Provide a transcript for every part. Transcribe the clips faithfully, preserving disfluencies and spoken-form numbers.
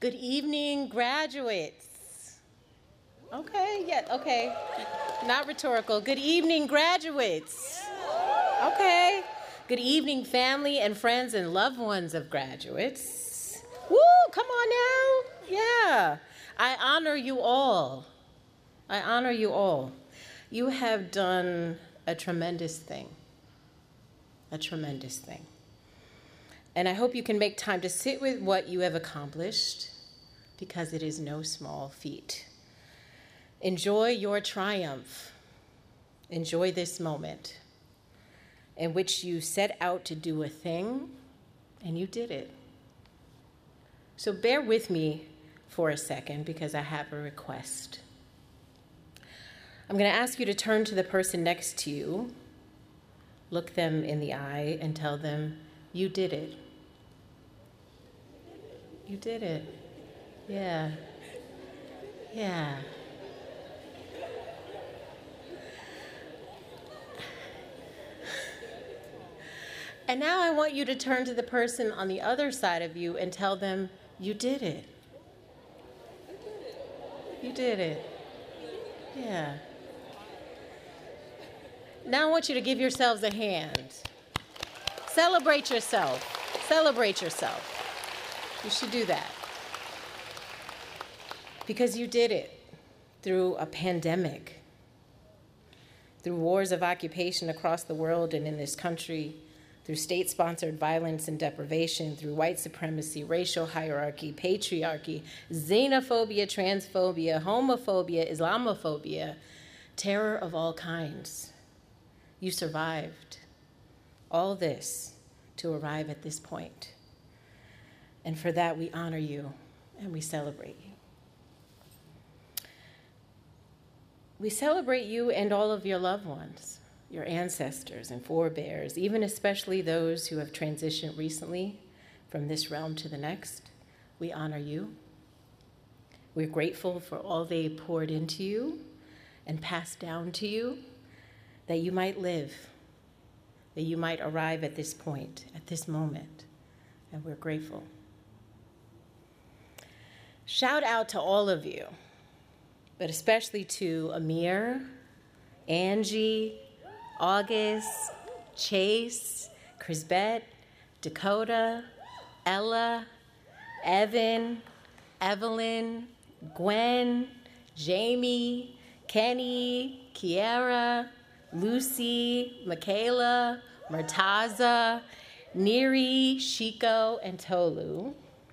Good evening, graduates. Okay, yeah, okay. Not rhetorical. Good evening, graduates. Okay. Good evening, family and friends and loved ones of graduates. Woo, come on now. Yeah. I honor you all. I honor you all. You have done a tremendous thing. A tremendous thing. And I hope you can make time to sit with what you have accomplished, because it is no small feat. Enjoy your triumph. Enjoy this moment in which you set out to do a thing and you did it. So bear with me for a second because I have a request. I'm going to ask you to turn to the person next to you, look them in the eye, and tell them, you did it. You did it. Yeah. Yeah. And now I want you to turn to the person on the other side of you and tell them, you did it. You did it. Yeah. Now I want you to give yourselves a hand. Celebrate yourself. Celebrate yourself. You should do that. Because you did it through a pandemic, through wars of occupation across the world and in this country, through state-sponsored violence and deprivation, through white supremacy, racial hierarchy, patriarchy, xenophobia, transphobia, homophobia, Islamophobia, terror of all kinds. You survived all this to arrive at this point. And for that, we honor you and we celebrate you. We celebrate you and all of your loved ones, your ancestors and forebears, even especially those who have transitioned recently from this realm to the next. We honor you. We're grateful for all they poured into you and passed down to you, that you might live, that you might arrive at this point, at this moment, and we're grateful. Shout out to all of you, but especially to Amir, Angie, August, Chase, Chrisbet, Dakota, Ella, Evan, Evelyn, Gwen, Jamie, Kenny, Kiara, Lucy, Michaela, Murtaza, Neri, Shiko, and Tolu.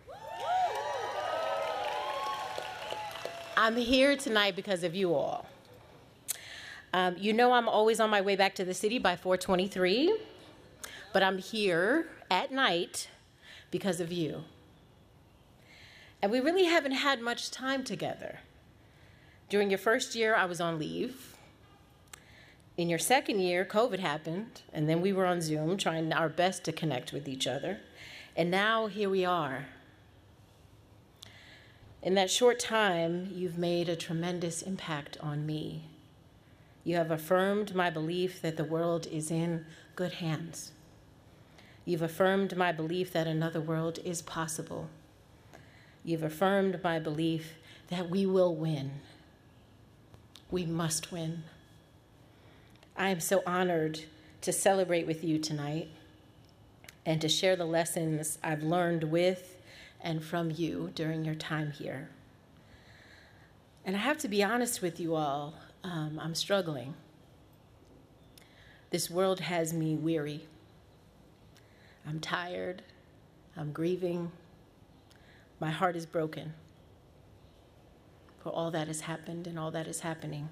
I'm here tonight because of you all. Um, you know I'm always on my way back to the city by four twenty-three, but I'm here at night because of you. And we really haven't had much time together. During your first year, I was on leave. In your second year, COVID happened, and then we were on Zoom trying our best to connect with each other. And now here we are. In that short time, you've made a tremendous impact on me. You have affirmed my belief that the world is in good hands. You've affirmed my belief that another world is possible. You've affirmed my belief that we will win. We must win. I am so honored to celebrate with you tonight and to share the lessons I've learned with and from you during your time here. And I have to be honest with you all, um, I'm struggling. This world has me weary. I'm tired, I'm grieving. My heart is broken for all that has happened and all that is happening.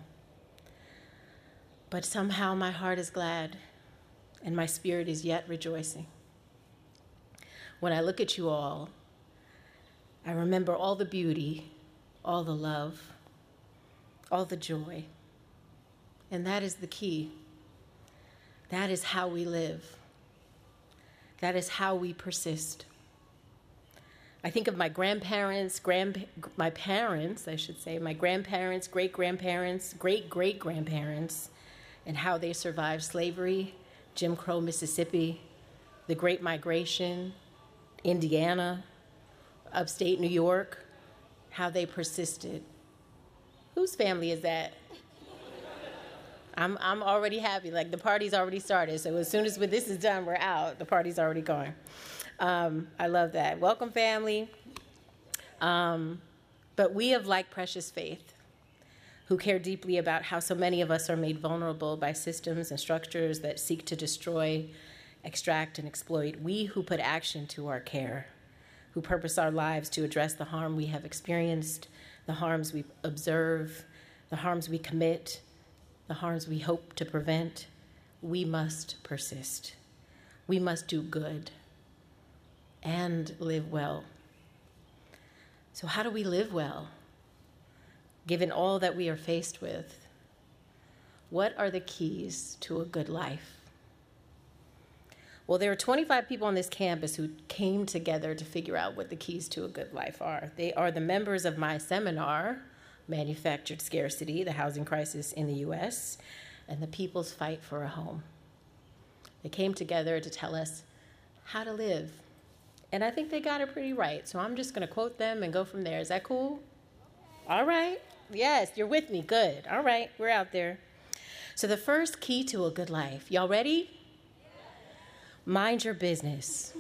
But somehow my heart is glad and my spirit is yet rejoicing. When I look at you all, I remember all the beauty, all the love, all the joy. And that is the key. That is how we live. That is how we persist. I think of my grandparents, grand, my parents, I should say, my grandparents, great-grandparents, great-great-grandparents, and how they survived slavery, Jim Crow, Mississippi, the Great Migration, Indiana, upstate New York, how they persisted. Whose family is that? I'm I'm already happy. Like, the party's already started. So as soon as this is done, we're out. The party's already going. Um, I love that. Welcome, family. Um, but we of like precious faith, who care deeply about how so many of us are made vulnerable by systems and structures that seek to destroy, extract, and exploit. We who put action to our care, who purpose our lives to address the harm we have experienced, the harms we observe, the harms we commit, the harms we hope to prevent, we must persist. We must do good and live well. So how do we live well, given all that we are faced with? What are the keys to a good life? Well, there are twenty-five people on this campus who came together to figure out what the keys to a good life are. They are the members of my seminar, Manufactured Scarcity, the Housing Crisis in the U S, and the People's Fight for a Home. They came together to tell us how to live. And I think they got it pretty right. So I'm just going to quote them and go from there. Is that cool? All right. Yes, you're with me. Good. All right. We're out there. So the first key to a good life. Y'all ready? Mind your business.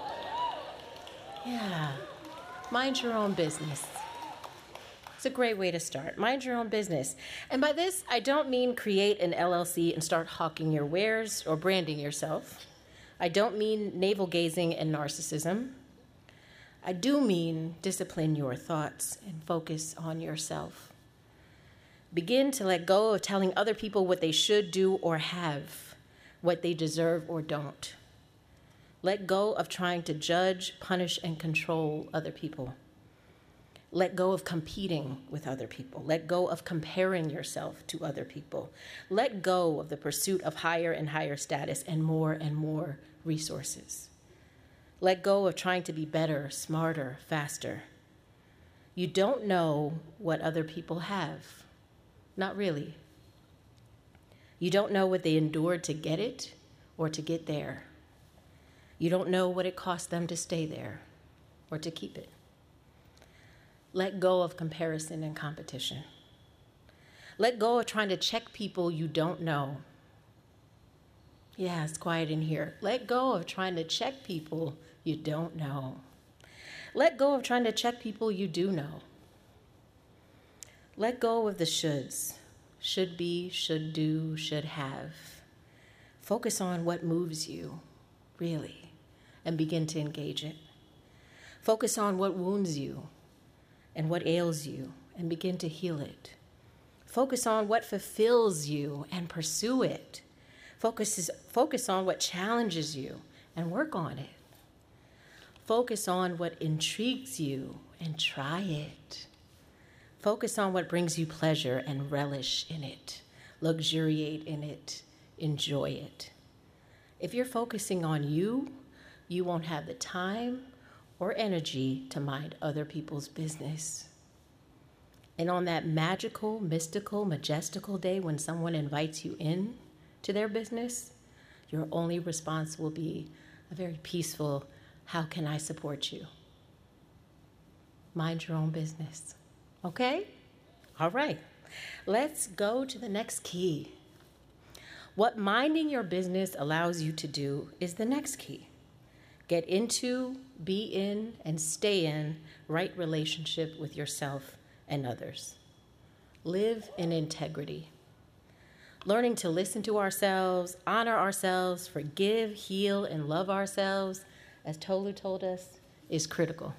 Yeah. Mind your own business. It's a great way to start. Mind your own business. And by this, I don't mean create an L L C and start hawking your wares or branding yourself. I don't mean navel-gazing and narcissism. I do mean discipline your thoughts and focus on yourself. Begin to let go of telling other people what they should do or have, what they deserve or don't. Let go of trying to judge, punish, and control other people. Let go of competing with other people. Let go of comparing yourself to other people. Let go of the pursuit of higher and higher status and more and more resources. Let go of trying to be better, smarter, faster. You don't know what other people have. Not really. You don't know what they endured to get it or to get there. You don't know what it cost them to stay there or to keep it. Let go of comparison and competition. Let go of trying to check people you don't know. Yeah, it's quiet in here. Let go of trying to check people you don't know. Let go of trying to check people you do know. Let go of the shoulds. Should be, should do, should have. Focus on what moves you, really, and begin to engage it. Focus on what wounds you and what ails you, and begin to heal it. Focus on what fulfills you and pursue it. Focus, focus on what challenges you and work on it. Focus on what intrigues you and try it. Focus on what brings you pleasure and relish in it. Luxuriate in it. Enjoy it. If you're focusing on you, you won't have the time or energy to mind other people's business. And on that magical, mystical, majestical day when someone invites you in to their business, your only response will be a very peaceful, how can I support you? Mind your own business. Okay? All right. Let's go to the next key. What minding your business allows you to do is the next key. Get into, be in, and stay in right relationship with yourself and others. Live in integrity. Learning to listen to ourselves, honor ourselves, forgive, heal, and love ourselves, as Tolu told us, is critical.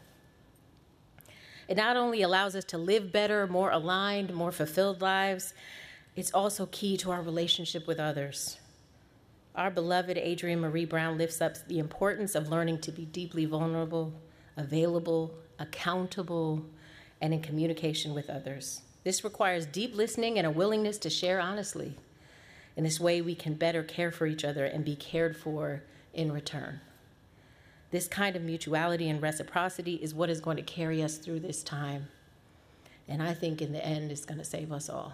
It not only allows us to live better, more aligned, more fulfilled lives, it's also key to our relationship with others. Our beloved Adrienne Maree Brown lifts up the importance of learning to be deeply vulnerable, available, accountable, and in communication with others. This requires deep listening and a willingness to share honestly. In this way, we can better care for each other and be cared for in return. This kind of mutuality and reciprocity is what is going to carry us through this time. And I think in the end, it's going to save us all.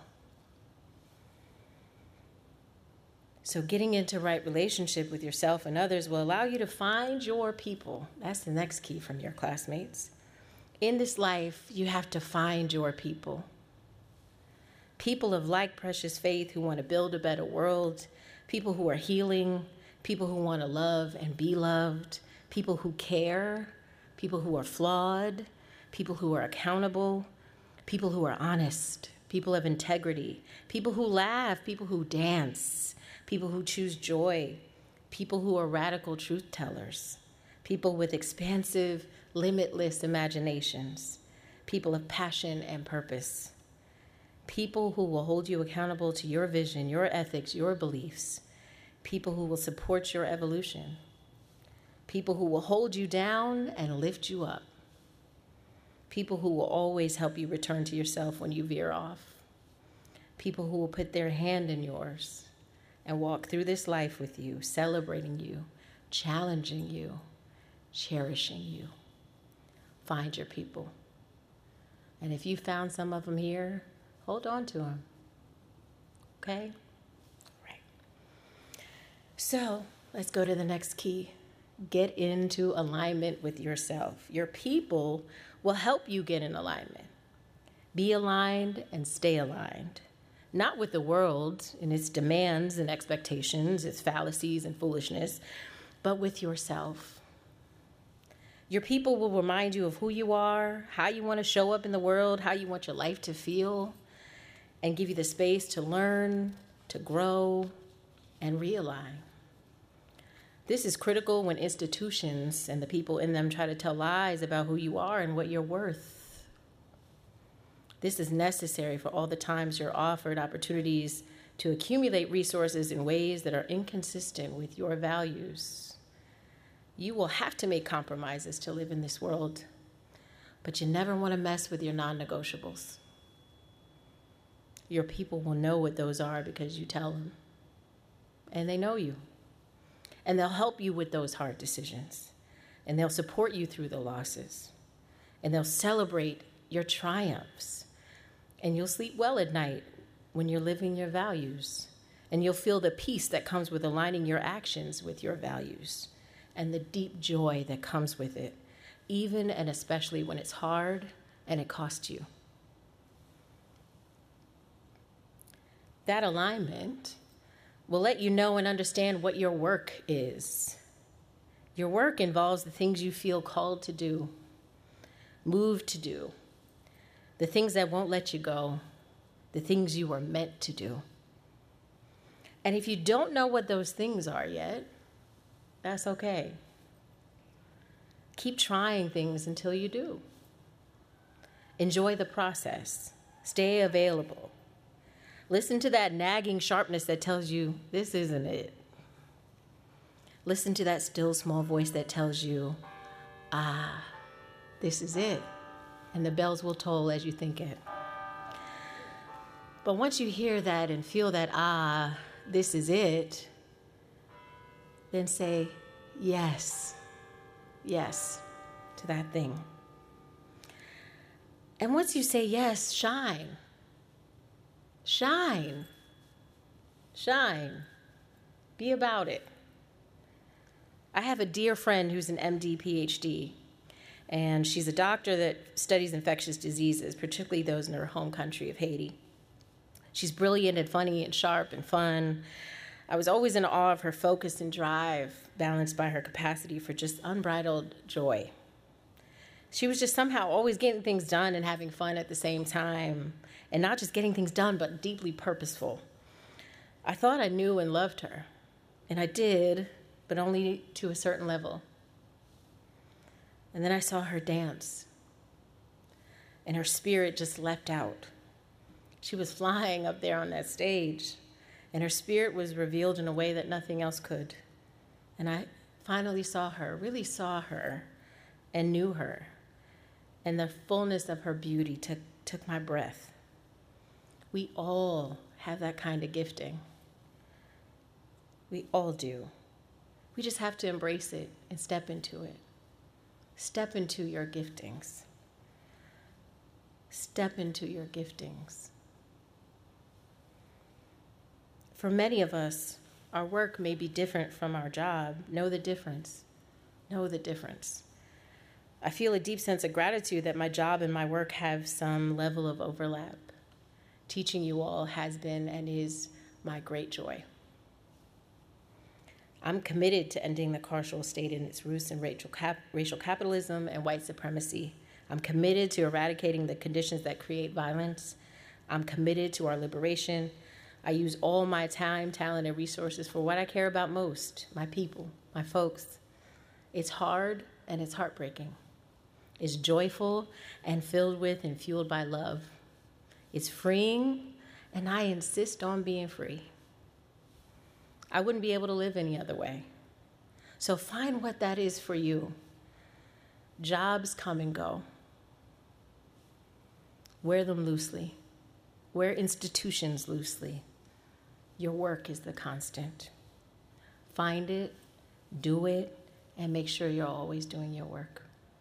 So getting into right relationship with yourself and others will allow you to find your people. That's the next key from your classmates. In this life, you have to find your people. People of like precious faith who want to build a better world, people who are healing, people who want to love and be loved, people who care, people who are flawed, people who are accountable, people who are honest, people of integrity, people who laugh, people who dance, people who choose joy, people who are radical truth tellers, people with expansive, limitless imaginations, people of passion and purpose. People who will hold you accountable to your vision, your ethics, your beliefs. People who will support your evolution. People who will hold you down and lift you up. People who will always help you return to yourself when you veer off. People who will put their hand in yours and walk through this life with you, celebrating you, challenging you, cherishing you. Find your people. And if you found some of them here, hold on to them, okay? Right. So let's go to the next key. Get into alignment with yourself. Your people will help you get in alignment. Be aligned and stay aligned. Not with the world and its demands and expectations, its fallacies and foolishness, but with yourself. Your people will remind you of who you are, how you want to show up in the world, how you want your life to feel, and give you the space to learn, to grow, and realign. This is critical when institutions and the people in them try to tell lies about who you are and what you're worth. This is necessary for all the times you're offered opportunities to accumulate resources in ways that are inconsistent with your values. You will have to make compromises to live in this world, but you never want to mess with your non-negotiables. Your people will know what those are because you tell them. And they know you. And they'll help you with those hard decisions. And they'll support you through the losses. And they'll celebrate your triumphs. And you'll sleep well at night when you're living your values. And you'll feel the peace that comes with aligning your actions with your values. And the deep joy that comes with it, even and especially when it's hard and it costs you. That alignment will let you know and understand what your work is. Your work involves the things you feel called to do, moved to do, the things that won't let you go, the things you were meant to do. And if you don't know what those things are yet, that's okay. Keep trying things until you do. Enjoy the process. Stay available. Listen to that nagging sharpness that tells you, this isn't it. Listen to that still small voice that tells you, ah, this is it. And the bells will toll as you think it. But once you hear that and feel that, ah, this is it, then say yes, yes to that thing. And once you say yes, shine. Shine. Shine. Be about it. I have a dear friend who's an M D, P H D, and she's a doctor that studies infectious diseases, particularly those in her home country of Haiti. She's brilliant and funny and sharp and fun. I was always in awe of her focus and drive, balanced by her capacity for just unbridled joy. She was just somehow always getting things done and having fun at the same time, and not just getting things done, but deeply purposeful. I thought I knew and loved her, and I did, but only to a certain level. And then I saw her dance, and her spirit just leapt out. She was flying up there on that stage, and her spirit was revealed in a way that nothing else could. And I finally saw her, really saw her, and knew her. And the fullness of her beauty took, took my breath. We all have that kind of gifting. We all do. We just have to embrace it and step into it. Step into your giftings. Step into your giftings. For many of us, our work may be different from our job. Know the difference. Know the difference. I feel a deep sense of gratitude that my job and my work have some level of overlap. Teaching you all has been and is my great joy. I'm committed to ending the carceral state in its roots in racial, cap- racial capitalism and white supremacy. I'm committed to eradicating the conditions that create violence. I'm committed to our liberation. I use all my time, talent, and resources for what I care about most, my people, my folks. It's hard and it's heartbreaking. It's joyful and filled with and fueled by love. It's freeing, and I insist on being free. I wouldn't be able to live any other way. So find what that is for you. Jobs come and go. Wear them loosely. Wear institutions loosely. Your work is the constant. Find it, do it, and make sure you're always doing your work.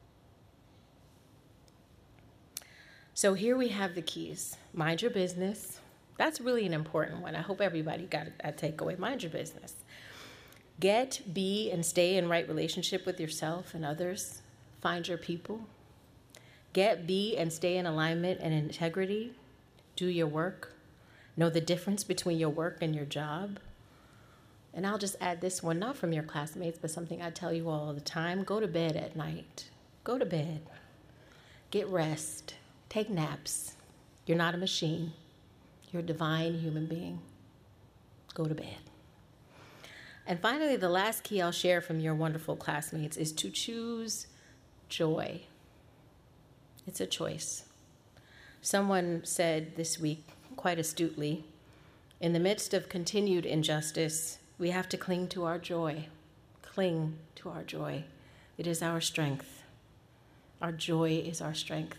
So here we have the keys. Mind your business. That's really an important one. I hope everybody got a takeaway. Mind your business. Get, be, and stay in right relationship with yourself and others. Find your people. Get, be, and stay in alignment and integrity. Do your work. Know the difference between your work and your job. And I'll just add this one, not from your classmates, but something I tell you all the time. Go to bed at night. Go to bed. Get rest. Take naps. You're not a machine. You're a divine human being. Go to bed. And finally, the last key I'll share from your wonderful classmates is to choose joy. It's a choice. Someone said this week, quite astutely, in the midst of continued injustice, we have to cling to our joy. Cling to our joy. It is our strength. Our joy is our strength.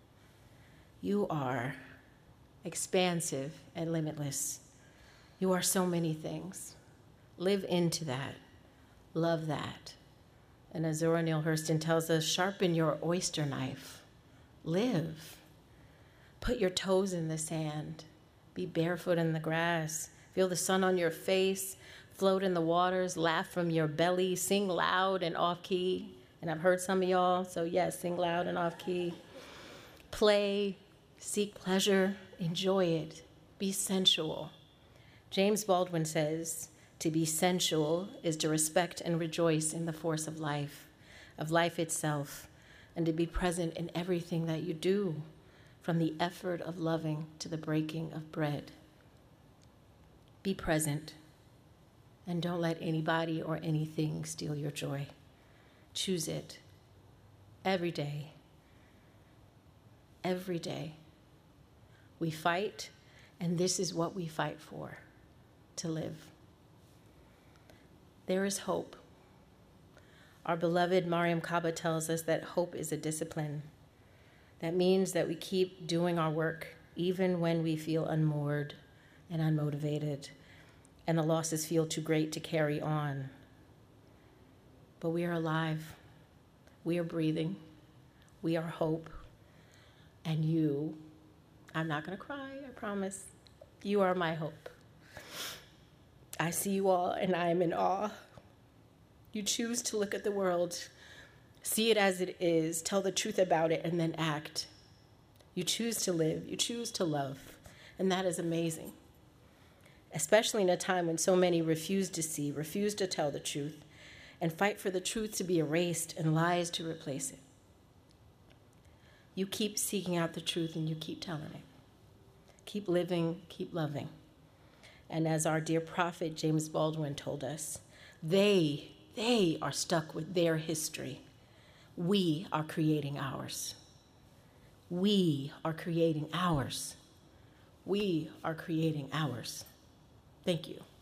You are expansive and limitless. You are so many things. Live into that. Love that. And as Zora Neale Hurston tells us, sharpen your oyster knife. Live. Put your toes in the sand. Be barefoot in the grass. Feel the sun on your face. Float in the waters. Laugh from your belly. Sing loud and off key. And I've heard some of y'all, so yes, sing loud and off key. Play. Seek pleasure, enjoy it, be sensual. James Baldwin says, to be sensual is to respect and rejoice in the force of life, of life itself, and to be present in everything that you do, from the effort of loving to the breaking of bread. Be present, and don't let anybody or anything steal your joy. Choose it every day, every day. We fight, and this is what we fight for, to live. There is hope. Our beloved Mariam Kaba tells us that hope is a discipline. That means that we keep doing our work even when we feel unmoored and unmotivated, and the losses feel too great to carry on. But we are alive. We are breathing. We are hope. And you, I'm not going to cry, I promise. You are my hope. I see you all, and I am in awe. You choose to look at the world, see it as it is, tell the truth about it, and then act. You choose to live. You choose to love. And that is amazing, especially in a time when so many refuse to see, refuse to tell the truth, and fight for the truth to be erased and lies to replace it. You keep seeking out the truth, and you keep telling it. Keep living, keep loving. And as our dear prophet James Baldwin told us, they, they are stuck with their history. We are creating ours. We are creating ours. We are creating ours. Thank you.